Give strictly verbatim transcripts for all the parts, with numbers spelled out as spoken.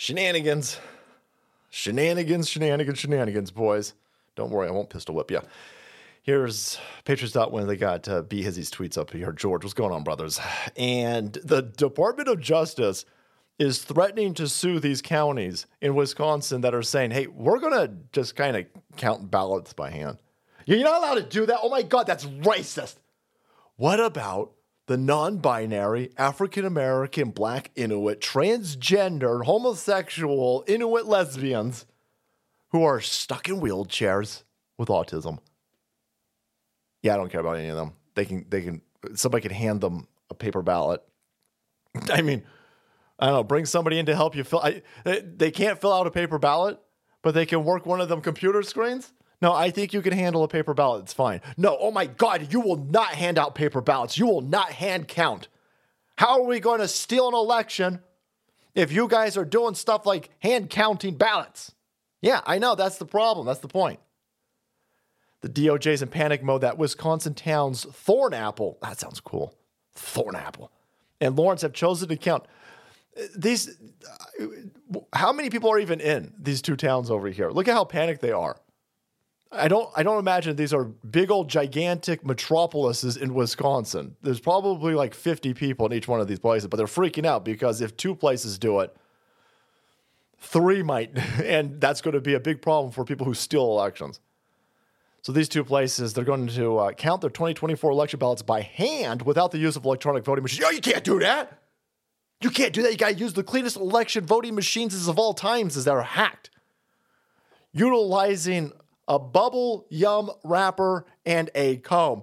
Shenanigans. Shenanigans, shenanigans, shenanigans, boys. Don't worry, I won't pistol whip you. Here's Patriots dot win. They got uh, B. Hizzy's tweets up here. George, what's going on, brothers? And the Department of Justice is threatening to sue these counties in Wisconsin that are saying, hey, we're going to just kind of count ballots by hand. You're not allowed to do that. Oh, my God, that's racist. What about the non-binary, African-American, Black Inuit, transgender, homosexual, Inuit lesbians who are stuck in wheelchairs with autism? Yeah, I don't care about any of them. They can, they can, somebody can hand them a paper ballot. I mean, I don't know, bring somebody in to help you fill. I, they can't fill out a paper ballot, but they can work one of them computer screens. No, I think you can handle a paper ballot. It's fine. No, oh my God, you will not hand out paper ballots. You will not hand count. How are we going to steal an election if you guys are doing stuff like hand counting ballots? Yeah, I know. That's the problem. That's the point. The D O J's in panic mode that Wisconsin towns Thornapple, that sounds cool, Thornapple, and Lawrence have chosen to count. These, how many people are even in these two towns over here? Look at how panicked they are. I don't I don't imagine these are big old gigantic metropolises in Wisconsin. There's probably like fifty people in each one of these places, but they're freaking out because if two places do it, three might, and that's going to be a big problem for people who steal elections. So these two places, they're going to uh, count their twenty twenty-four election ballots by hand without the use of electronic voting machines. Oh, you can't do that. You can't do that. You got to use the cleanest election voting machines of all times as they're hacked. Utilizing a bubble yum wrapper and a comb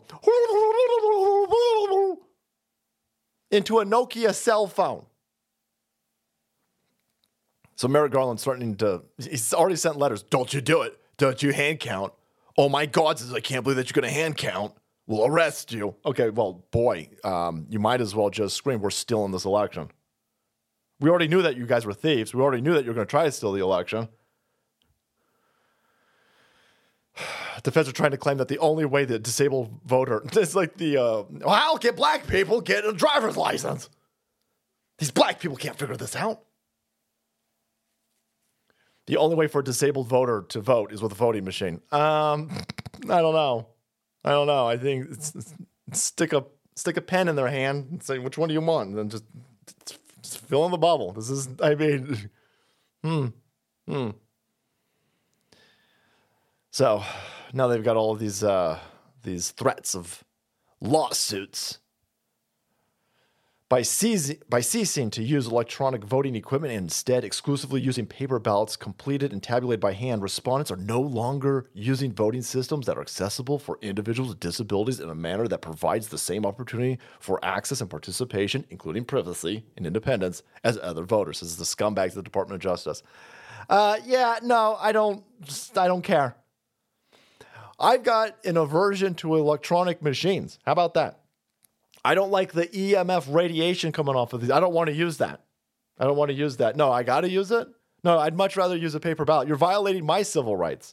into a Nokia cell phone. So Merrick Garland's starting to, he's already sent letters. Don't you do it. Don't you hand count. Oh my God, says I can't believe that you're going to hand count. We'll arrest you. Okay, well, boy, um, you might as well just scream, we're still in this election. We already knew that you guys were thieves. We already knew that you were going to try to steal the election. Defense are trying to claim that the only way the disabled voter, it's like the, uh, well, how can black people get a driver's license? These black people can't figure this out. The only way for a disabled voter to vote is with a voting machine. Um, I don't know. I don't know. I think it's, it's, stick a stick a pen in their hand and say, which one do you want? And then just, just fill in the bubble. This is, I mean, hmm, hmm. So now they've got all of these uh, these threats of lawsuits. By ceasing, by ceasing to use electronic voting equipment and instead exclusively using paper ballots completed and tabulated by hand, respondents are no longer using voting systems that are accessible for individuals with disabilities in a manner that provides the same opportunity for access and participation, including privacy and independence, as other voters. This is the scumbags of the Department of Justice. Uh, yeah, no, I don't. I don't care. I've got an aversion to electronic machines. How about that? I don't like the E M F radiation coming off of these. I don't want to use that. I don't want to use that. No, I got to use it? No, I'd much rather use a paper ballot. You're violating my civil rights.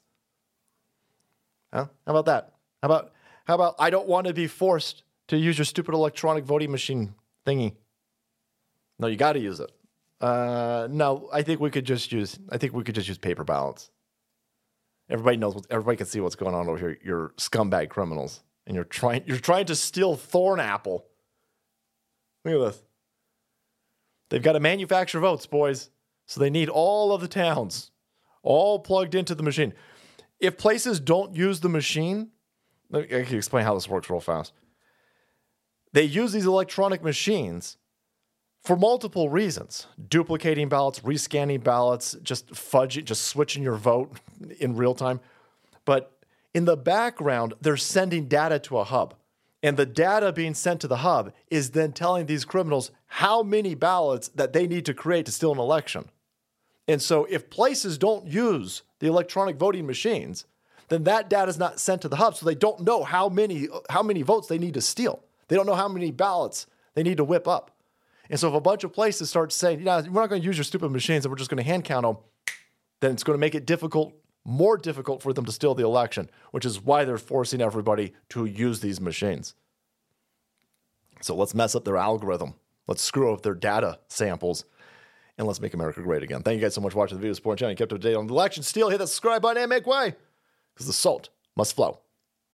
Huh? How about that? How about, how about I don't want to be forced to use your stupid electronic voting machine thingy? No, you got to use it. Uh, no, I think we could just use, I think we could just use paper ballots. Everybody knows, what, everybody can see what's going on over here. You're scumbag criminals. And you're trying you're trying to steal Thornapple. Look at this. They've got to manufacture votes, boys. So they need all of the towns all plugged into the machine. If places don't use the machine, let me, I can explain how this works real fast. They use these electronic machines for multiple reasons. Duplicating ballots, rescanning ballots, just fudging, just switching your vote in real time. But in the background, they're sending data to a hub. And the data being sent to the hub is then telling these criminals how many ballots that they need to create to steal an election. And so if places don't use the electronic voting machines, then that data is not sent to the hub. So they don't know how many, how many votes they need to steal. They don't know how many ballots they need to whip up. And so if a bunch of places start saying, you know, we're not going to use your stupid machines and we're just going to hand count them, then it's going to make it difficult more difficult for them to steal the election, which is why they're forcing everybody to use these machines. So let's mess up their algorithm. Let's screw up their data samples and let's make America great again. Thank you guys so much for watching the video, supporting the channel. You kept up to date on the election. Still hit that subscribe button and make way, because the salt must flow.